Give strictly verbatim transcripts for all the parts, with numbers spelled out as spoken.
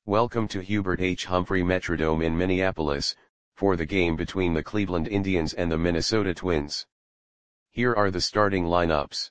Welcome to Hubert H. Humphrey Metrodome in Minneapolis, for the game between the Cleveland Indians and the Minnesota Twins. Here are the starting lineups.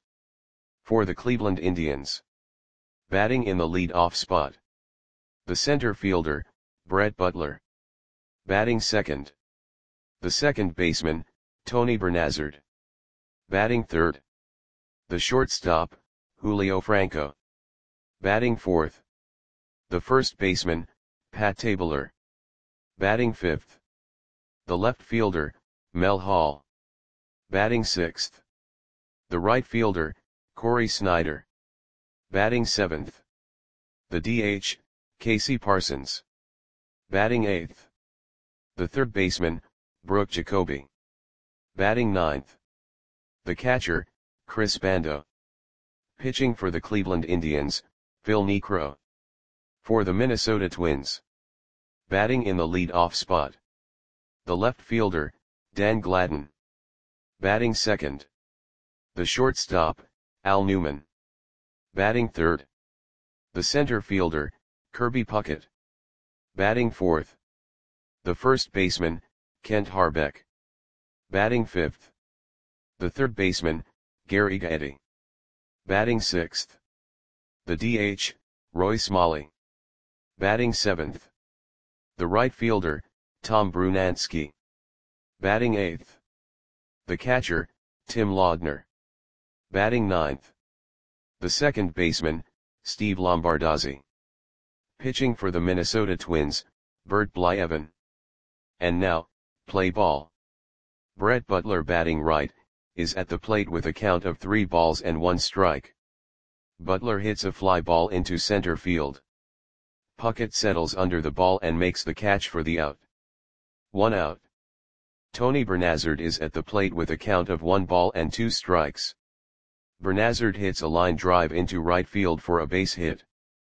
For the Cleveland Indians. Batting in the lead-off spot. The center fielder, Brett Butler. Batting second. The second baseman, Tony Bernazard. Batting third. The shortstop, Julio Franco. Batting fourth. The first baseman, Pat Tabler. Batting fifth. The left fielder, Mel Hall. Batting sixth. The right fielder, Corey Snyder. Batting seventh. The D H, Casey Parsons. Batting eighth. The third baseman, Brooke Jacoby. Batting ninth. The catcher, Chris Bando. Pitching for the Cleveland Indians, Phil Niekro. For the Minnesota Twins. Batting in the lead-off spot. The left fielder, Dan Gladden. Batting second. The shortstop, Al Newman. Batting third. The center fielder, Kirby Puckett. Batting fourth. The first baseman, Kent Harbeck. Batting fifth. The third baseman, Gary Gaetti. Batting sixth. The D H, Roy Smalley. Batting seventh. The right fielder, Tom Brunansky. Batting eighth. The catcher, Tim Laudner. Batting ninth. The second baseman, Steve Lombardozzi. Pitching for the Minnesota Twins, Bert Blyevin. And now, play ball. Brett Butler batting right, is at the plate with a count of three balls and one strike. Butler hits a fly ball into center field. Puckett settles under the ball and makes the catch for the out. One out. Tony Bernazard is at the plate with a count of one ball and two strikes. Bernazard hits a line drive into right field for a base hit.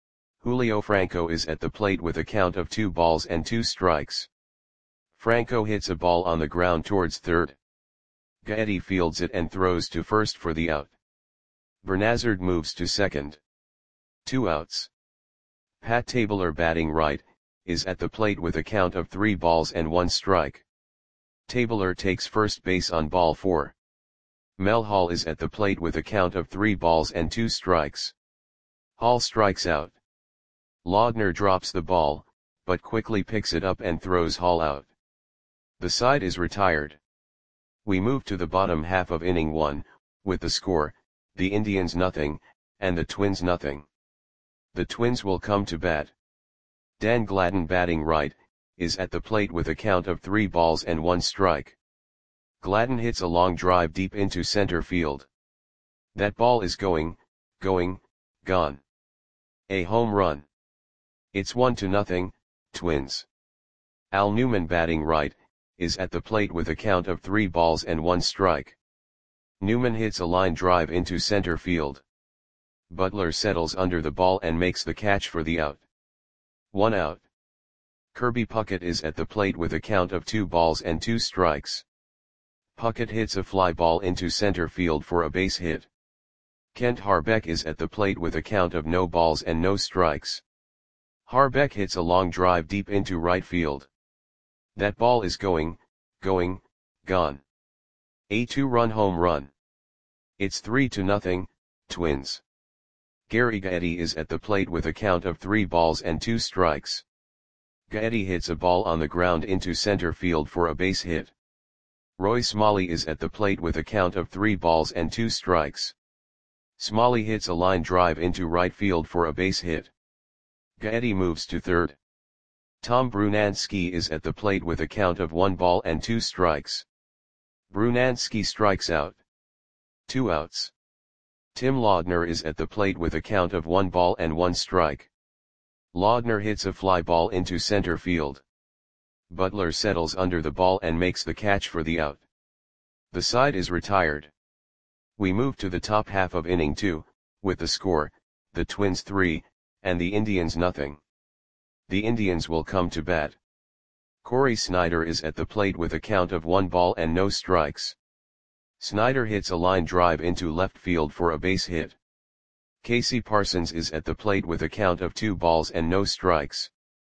Julio Franco is at the plate with a count of two balls and two strikes. Franco hits a ball on the ground towards third. Gaetti fields it and throws to first for the out. Bernazard moves to second. Two outs. Pat Tabler batting right, is at the plate with a count of three balls and one strike. Tabler takes first base on ball four. Mel Hall is at the plate with a count of three balls and two strikes. Hall strikes out. Laudner drops the ball, but quickly picks it up and throws Hall out. The side is retired. We move to the bottom half of inning one, with the score, the Indians nothing, and the Twins nothing. The Twins will come to bat. Dan Gladden batting right, is at the plate with a count of three balls and one strike. Gladden hits a long drive deep into center field. That ball is going, going, gone. A home run. It's one to nothing, Twins. Al Newman batting right, is at the plate with a count of three balls and one strike. Newman hits a line drive into center field. Butler settles under the ball and makes the catch for the out. One out. Kirby Puckett is at the plate with a count of two balls and two strikes. Puckett hits a fly ball into center field for a base hit. Kent Harbeck is at the plate with a count of no balls and no strikes. Harbeck hits a long drive deep into right field. That ball is going, going, gone. A two-run home run. It's three to nothing, Twins. Gary Gaetti is at the plate with a count of three balls and two strikes. Gaetti hits a ball on the ground into center field for a base hit. Roy Smalley is at the plate with a count of three balls and two strikes. Smalley hits a line drive into right field for a base hit. Gaetti moves to third. Tom Brunansky is at the plate with a count of one ball and two strikes. Brunansky strikes out. Two outs. Tim Laudner is at the plate with a count of one ball and one strike. Laudner hits a fly ball into center field. Butler settles under the ball and makes the catch for the out. The side is retired. We move to the top half of inning two, with the score, the Twins three, and the Indians nothing. The Indians will come to bat. Corey Snyder is at the plate with a count of one ball and no strikes. Snyder hits a line drive into left field for a base hit. Casey Parsons is at the plate with a count of two balls and no strikes.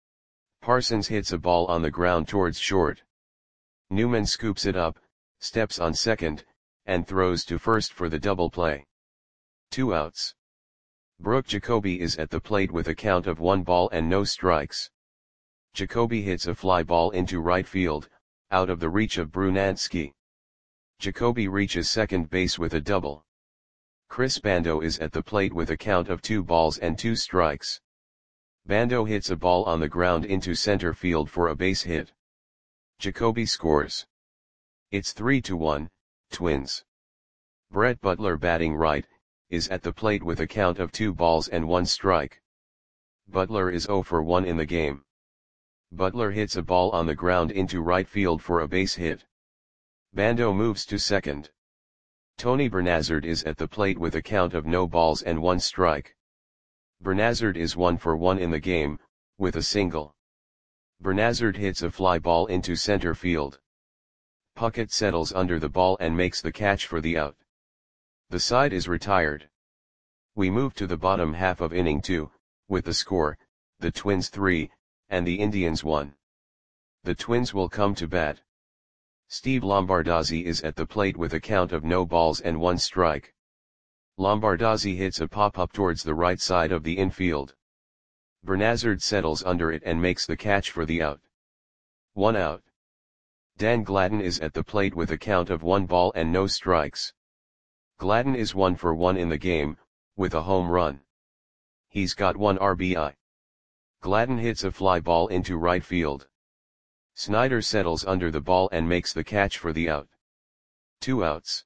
Parsons hits a ball on the ground towards short. Newman scoops it up, steps on second, and throws to first for the double play. Two outs. Brooke Jacoby is at the plate with a count of one ball and no strikes. Jacoby hits a fly ball into right field, out of the reach of Brunansky. Jacoby reaches second base with a double. Chris Bando is at the plate with a count of two balls and two strikes. Bando hits a ball on the ground into center field for a base hit. Jacoby scores. It's three to one, Twins. Brett Butler, batting right, is at the plate with a count of two balls and one strike. Butler is zero for one in the game. Butler hits a ball on the ground into right field for a base hit. Bando moves to second. Tony Bernazard is at the plate with a count of no balls and one strike. Bernazard is one for one in the game, with a single. Bernazard hits a fly ball into center field. Puckett settles under the ball and makes the catch for the out. The side is retired. We move to the bottom half of inning two, with the score, the Twins three, and the Indians one. The Twins will come to bat. Steve Lombardozzi is at the plate with a count of no balls and one strike. Lombardozzi hits a pop-up towards the right side of the infield. Bernazard settles under it and makes the catch for the out. One out. Dan Gladden is at the plate with a count of one ball and no strikes. Gladden is one for one in the game, with a home run. He's got one R B I. Gladden hits a fly ball into right field. Snyder settles under the ball and makes the catch for the out. Two outs.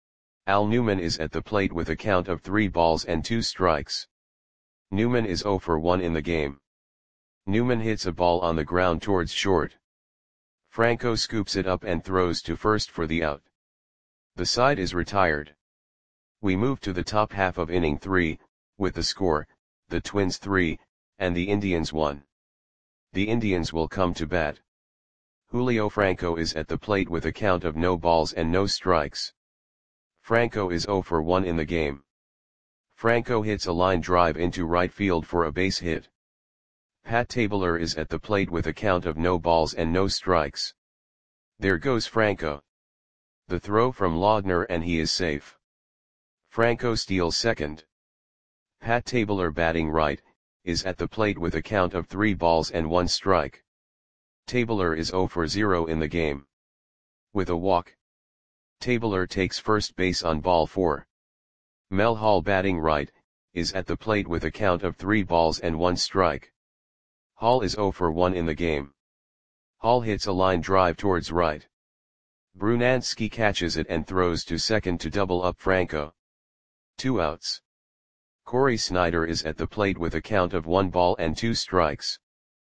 Al Newman is at the plate with a count of three balls and two strikes. Newman is zero for one in the game. Newman hits a ball on the ground towards short. Franco scoops it up and throws to first for the out. The side is retired. We move to the top half of inning three, with the score, the Twins three, and the Indians one. The Indians will come to bat. Julio Franco is at the plate with a count of no balls and no strikes. Franco is zero for one in the game. Franco hits a line drive into right field for a base hit. Pat Tabler is at the plate with a count of no balls and no strikes. There goes Franco. The throw from Laudner and he is safe. Franco steals second. Pat Tabler, batting right, is at the plate with a count of three balls and one strike. Tabler is zero for zero in the game. With a walk. Tabler takes first base on ball four. Mel Hall, batting right, is at the plate with a count of three balls and one strike. Hall is zero for one in the game. Hall hits a line drive towards right. Brunansky catches it and throws to second to double up Franco. Two outs. Corey Snyder is at the plate with a count of one ball and two strikes.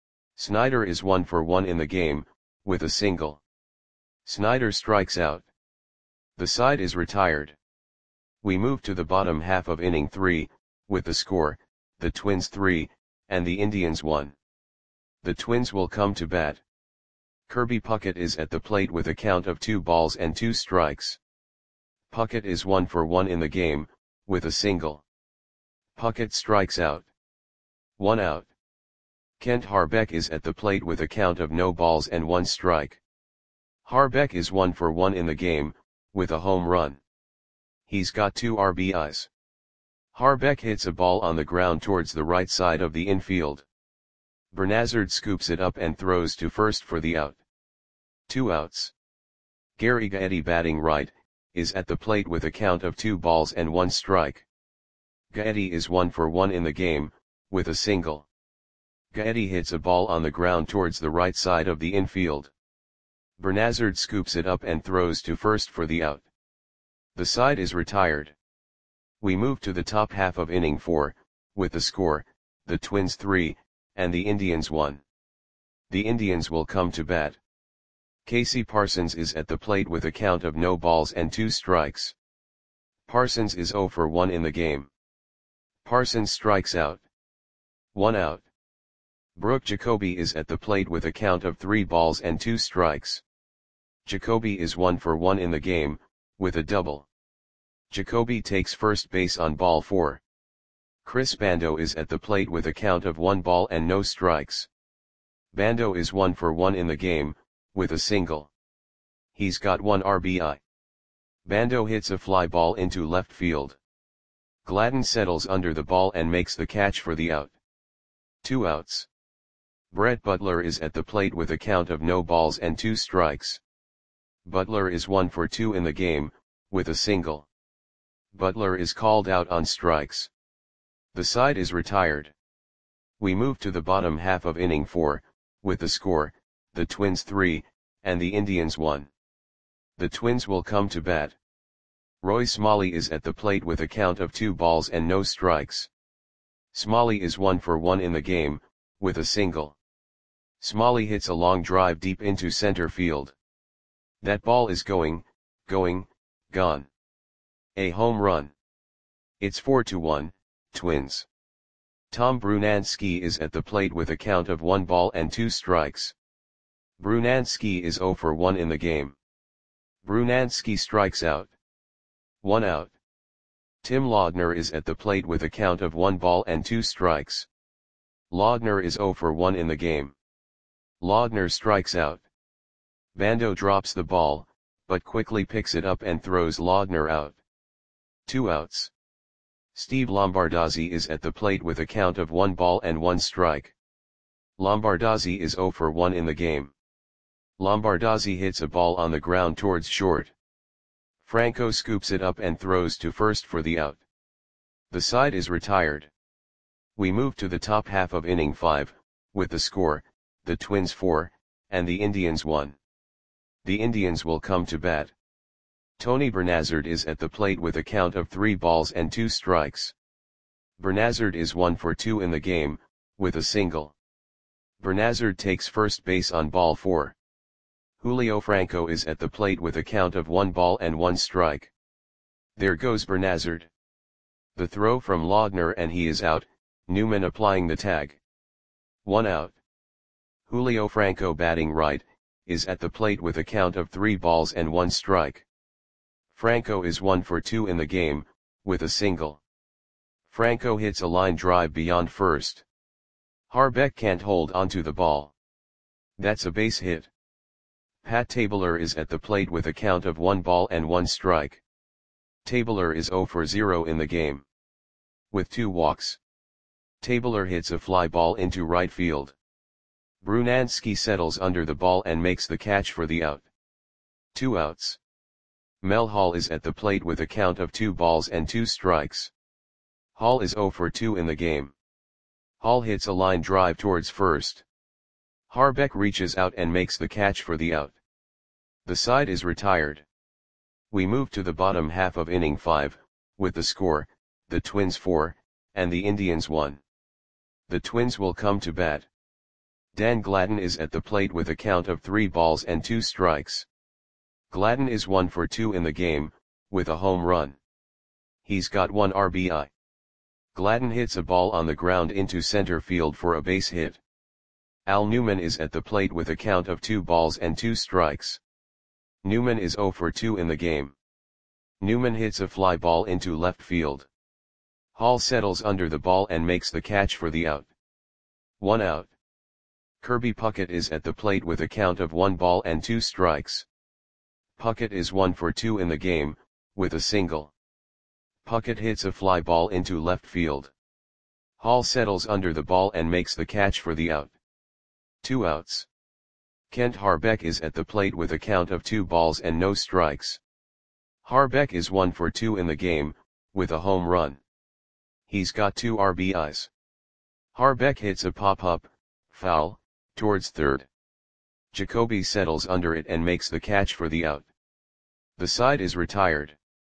Snyder is one for one in the game, with a single. Snyder strikes out. The side is retired. We move to the bottom half of inning three, with the score, the Twins three, and the Indians one. The Twins will come to bat. Kirby Puckett is at the plate with a count of two balls and two strikes. Puckett is one for one in the game, with a single. Puckett strikes out. One out. Kent Harbeck is at the plate with a count of no balls and one strike. Harbeck is one for one in the game, with a home run. He's got two R B Is. Harbeck hits a ball on the ground towards the right side of the infield. Bernazard scoops it up and throws to first for the out. Two outs. Gary Gaetti, batting right, is at the plate with a count of two balls and one strike. Gaetti is one for one in the game, with a single. Gaetti hits a ball on the ground towards the right side of the infield. Bernazard scoops it up and throws to first for the out. The side is retired. We move to the top half of inning four, with the score, the Twins three, and the Indians one. The Indians will come to bat. Casey Parsons is at the plate with a count of no balls and two strikes. Parsons is zero for one in the game. Parsons strikes out. One out. Brooke Jacoby is at the plate with a count of three balls and two strikes. Jacoby is one for one in the game, with a double. Jacoby takes first base on ball four. Chris Bando is at the plate with a count of one ball and no strikes. Bando is one for one in the game, with a single. He's got one R B I. Bando hits a fly ball into left field. Gladden settles under the ball and makes the catch for the out. Two outs. Brett Butler is at the plate with a count of no balls and two strikes. Butler is one for two in the game, with a single. Butler is called out on strikes. The side is retired. We move to the bottom half of inning four, with the score, the Twins three, and the Indians one. The Twins will come to bat. Roy Smalley is at the plate with a count of two balls and no strikes. Smalley is one for one in the game, with a single. Smalley hits a long drive deep into center field. That ball is going, going, gone. A home run. It's four to one, Twins. Tom Brunansky is at the plate with a count of one ball and two strikes. Brunansky is zero for one in the game. Brunansky strikes out. One out. Tim Laudner is at the plate with a count of one ball and two strikes. Laudner is zero for one in the game. Laudner strikes out. Bando drops the ball, but quickly picks it up and throws Laudner out. Two outs. Steve Lombardozzi is at the plate with a count of one ball and one strike. Lombardozzi is zero for one in the game. Lombardozzi hits a ball on the ground towards short. Franco scoops it up and throws to first for the out. The side is retired. We move to the top half of inning five, with the score, the Twins four, and the Indians one. The Indians will come to bat. Tony Bernazard is at the plate with a count of three balls and two strikes. Bernazard is one for two in the game, with a single. Bernazard takes first base on ball four. Julio Franco is at the plate with a count of one ball and one strike. There goes Bernazard. The throw from Laudner and he is out, Newman applying the tag. One out. Julio Franco batting right, is at the plate with a count of three balls and one strike. Franco is one for two in the game, with a single. Franco hits a line drive beyond first. Harbeck can't hold onto the ball. That's a base hit. Pat Tabler is at the plate with a count of one ball and one strike. Tabler is zero for zero in the game. With two walks. Tabler hits a fly ball into right field. Brunansky settles under the ball and makes the catch for the out. Two outs. Mel Hall is at the plate with a count of two balls and two strikes. Hall is zero for two in the game. Hall hits a line drive towards first. Harbeck reaches out and makes the catch for the out. The side is retired. We move to the bottom half of inning five, with the score, the Twins four, and the Indians one. The Twins will come to bat. Dan Gladden is at the plate with a count of three balls and two strikes. Gladden is one for two in the game, with a home run. He's got one R B I. Gladden hits a ball on the ground into center field for a base hit. Al Newman is at the plate with a count of two balls and two strikes. Newman is zero for two in the game. Newman hits a fly ball into left field. Hall settles under the ball and makes the catch for the out. One out. Kirby Puckett is at the plate with a count of one ball and two strikes. Puckett is one for two in the game, with a single. Puckett hits a fly ball into left field. Hall settles under the ball and makes the catch for the out. Two outs. Kent Harbeck is at the plate with a count of two balls and no strikes. Harbeck is one for two in the game, with a home run. He's got two R B Is. Harbeck hits a pop-up, foul, towards third. Jacoby settles under it and makes the catch for the out. The side is retired.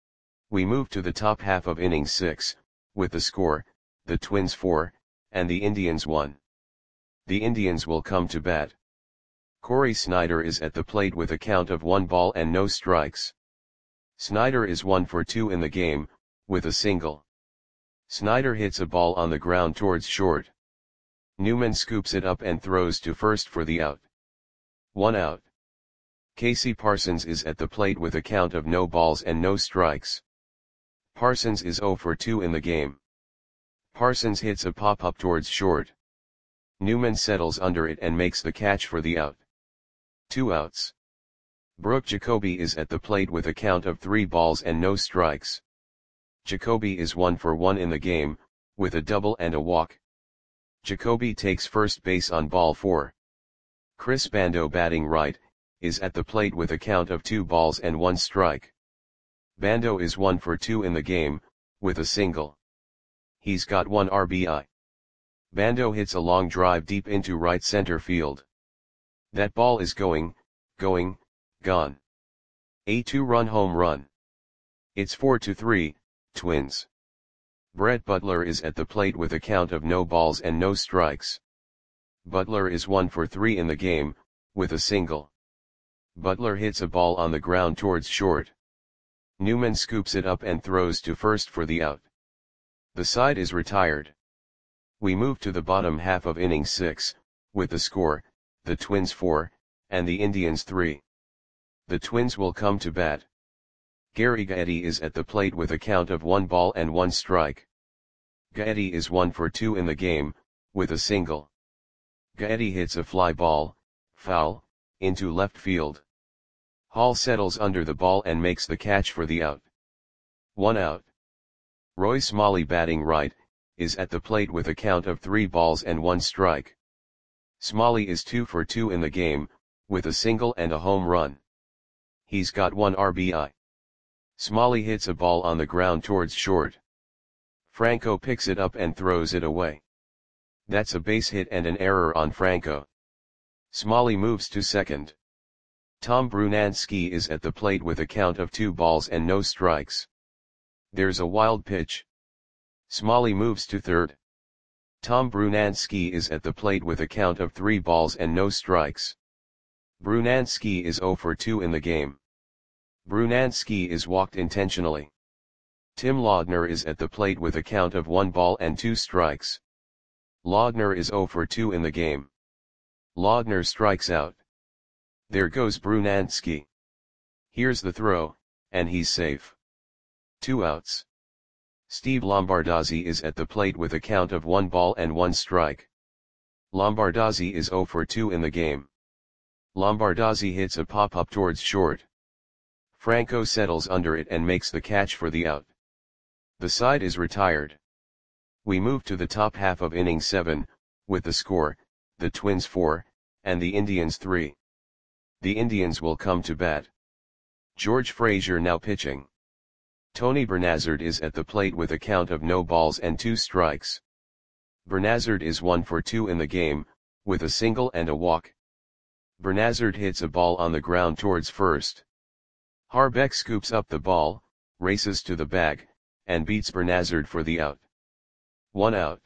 We move to the top half of inning six, with the score, the Twins four, and the Indians one. The Indians will come to bat. Corey Snyder is at the plate with a count of one ball and no strikes. Snyder is one for two in the game, with a single. Snyder hits a ball on the ground towards short. Newman scoops it up and throws to first for the out. One out. Casey Parsons is at the plate with a count of no balls and no strikes. Parsons is zero for two in the game. Parsons hits a pop-up towards short. Newman settles under it and makes the catch for the out. Two outs. Brooke Jacoby is at the plate with a count of three balls and no strikes. Jacoby is one for one in the game, with a double and a walk. Jacoby takes first base on ball four. Chris Bando, batting right, is at the plate with a count of two balls and one strike. Bando is one for two in the game, with a single. He's got one R B I. Bando hits a long drive deep into right center field. That ball is going, going, gone. A two-run home run. It's four to three, Twins. Brett Butler is at the plate with a count of no balls and no strikes. Butler is one for three in the game, with a single. Butler hits a ball on the ground towards short. Newman scoops it up and throws to first for the out. The side is retired. We move to the bottom half of inning six, with the score, the Twins four, and the Indians three. The Twins will come to bat. Gary Gaetti is at the plate with a count of one ball and one strike. Gaetti is one for two in the game, with a single. Gaetti hits a fly ball, foul, into left field. Hall settles under the ball and makes the catch for the out. One out. Roy Smalley, batting right, is at the plate with a count of three balls and one strike. Smalley is two for two in the game, with a single and a home run. He's got one R B I. Smalley hits a ball on the ground towards short. Franco picks it up and throws it away. That's a base hit and an error on Franco. Smalley moves to second. Tom Brunansky is at the plate with a count of two balls and no strikes. There's a wild pitch. Smalley moves to third. Tom Brunansky is at the plate with a count of three balls and no strikes. Brunansky is zero for two in the game. Brunansky is walked intentionally. Tim Laudner is at the plate with a count of one ball and two strikes. Laudner is zero for two in the game. Laudner strikes out. There goes Brunansky. Here's the throw, and he's safe. Two outs. Steve Lombardozzi is at the plate with a count of one ball and one strike. Lombardozzi is zero for two in the game. Lombardozzi hits a pop-up towards short. Franco settles under it and makes the catch for the out. The side is retired. We move to the top half of inning seven, with the score, the Twins four, and the Indians three. The Indians will come to bat. George Frazier now pitching. Tony Bernazard is at the plate with a count of no balls and two strikes. Bernazard is one for two in the game, with a single and a walk. Bernazard hits a ball on the ground towards first. Harbeck scoops up the ball, races to the bag, and beats Bernazard for the out. One out.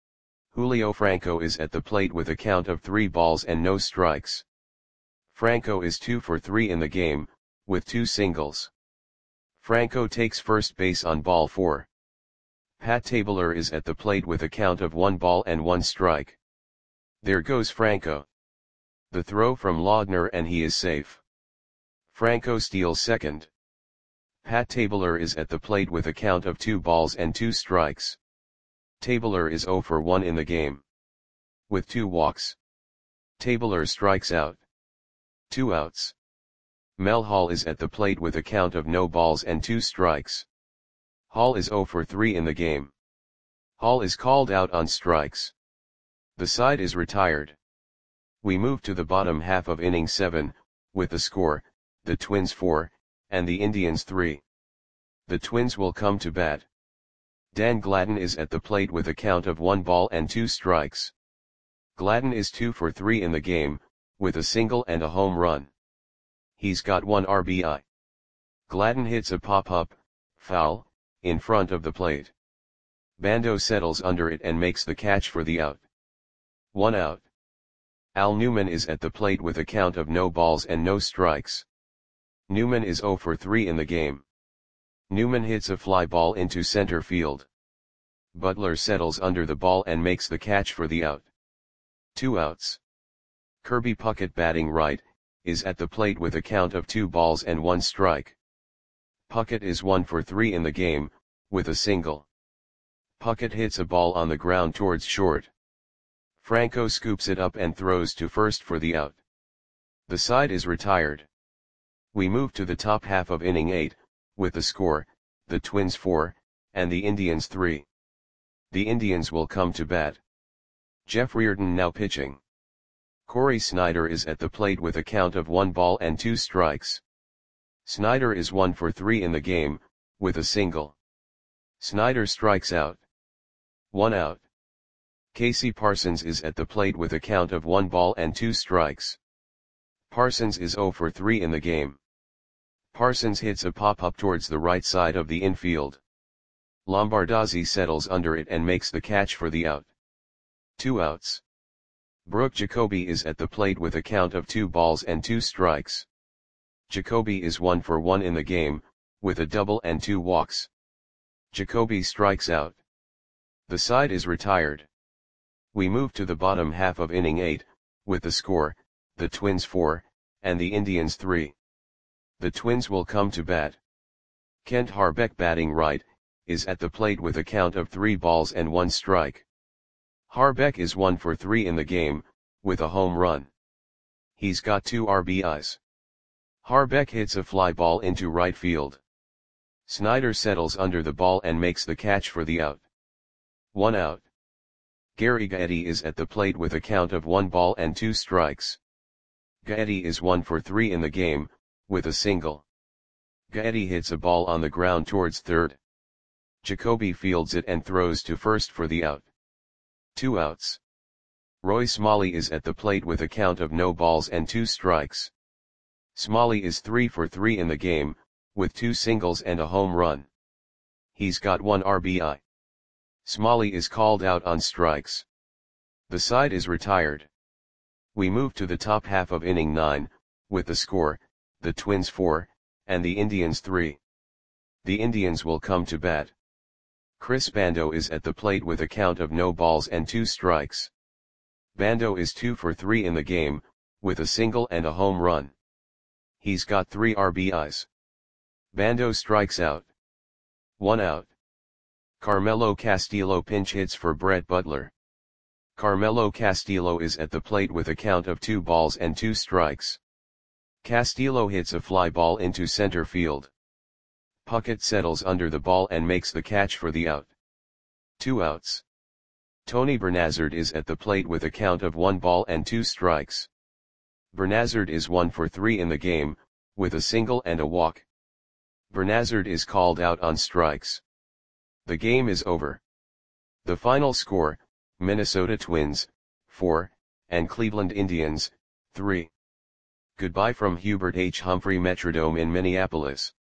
Julio Franco is at the plate with a count of three balls and no strikes. Franco is two for three in the game, with two singles. Franco takes first base on ball four. Pat Tabler is at the plate with a count of one ball and one strike. There goes Franco. The throw from Laudner and he is safe. Franco steals second. Pat Tabler is at the plate with a count of two balls and two strikes. Tabler is zero for one in the game. With two walks. Tabler strikes out. Two outs. Mel Hall is at the plate with a count of no balls and two strikes. Hall is zero for three in the game. Hall is called out on strikes. The side is retired. We move to the bottom half of inning seven, with the score, the Twins four, and the Indians three. The Twins will come to bat. Dan Gladden is at the plate with a count of one ball and two strikes. Gladden is two for three in the game, with a single and a home run. He's got one R B I. Gladden hits a pop-up, foul, in front of the plate. Bando settles under it and makes the catch for the out. One out. Al Newman is at the plate with a count of no balls and no strikes. Newman is zero for three in the game. Newman hits a fly ball into center field. Butler settles under the ball and makes the catch for the out. Two outs. Kirby Puckett, batting right, is at the plate with a count of two balls and one strike. Puckett is one for three in the game, with a single. Puckett hits a ball on the ground towards short. Franco scoops it up and throws to first for the out. The side is retired. We move to the top half of inning eight, with the score, the Twins four, and the Indians three. The Indians will come to bat. Jeff Reardon now pitching. Corey Snyder is at the plate with a count of one ball and two strikes. Snyder is one for three in the game, with a single. Snyder strikes out. One out. Casey Parsons is at the plate with a count of one ball and two strikes. Parsons is zero for three in the game. Parsons hits a pop-up towards the right side of the infield. Lombardozzi settles under it and makes the catch for the out. Two outs. Brooke Jacoby is at the plate with a count of two balls and two strikes. Jacoby is one for one in the game, with a double and two walks. Jacoby strikes out. The side is retired. We move to the bottom half of inning eight, with the score, the Twins four, and the Indians three. The Twins will come to bat. Kent Harbeck batting right, is at the plate with a count of three balls and one strike. Harbeck is one for three in the game, with a home run. He's got two R B Is. Harbeck hits a fly ball into right field. Snyder settles under the ball and makes the catch for the out. One out. Gary Gaetti is at the plate with a count of one ball and two strikes. Gaetti is one for three in the game, with a single. Gaetti hits a ball on the ground towards third. Jacoby fields it and throws to first for the out. Two outs. Roy Smalley is at the plate with a count of no balls and two strikes. Smalley is three for three in the game, with two singles and a home run. He's got one R B I. Smalley is called out on strikes. The side is retired. We move to the top half of inning nine, with the score, the Twins four, and the Indians three. The Indians will come to bat. Chris Bando is at the plate with a count of no balls and two strikes. Bando is two for three in the game, with a single and a home run. He's got three R B Is. Bando strikes out. One out. Carmelo Castillo pinch hits for Brett Butler. Carmelo Castillo is at the plate with a count of two balls and two strikes. Castillo hits a fly ball into center field. Puckett settles under the ball and makes the catch for the out. Two outs. Tony Bernazard is at the plate with a count of one ball and two strikes. Bernazard is one for three in the game, with a single and a walk. Bernazard is called out on strikes. The game is over. The final score, Minnesota Twins, four, and Cleveland Indians, three. Goodbye from Hubert H. Humphrey Metrodome in Minneapolis.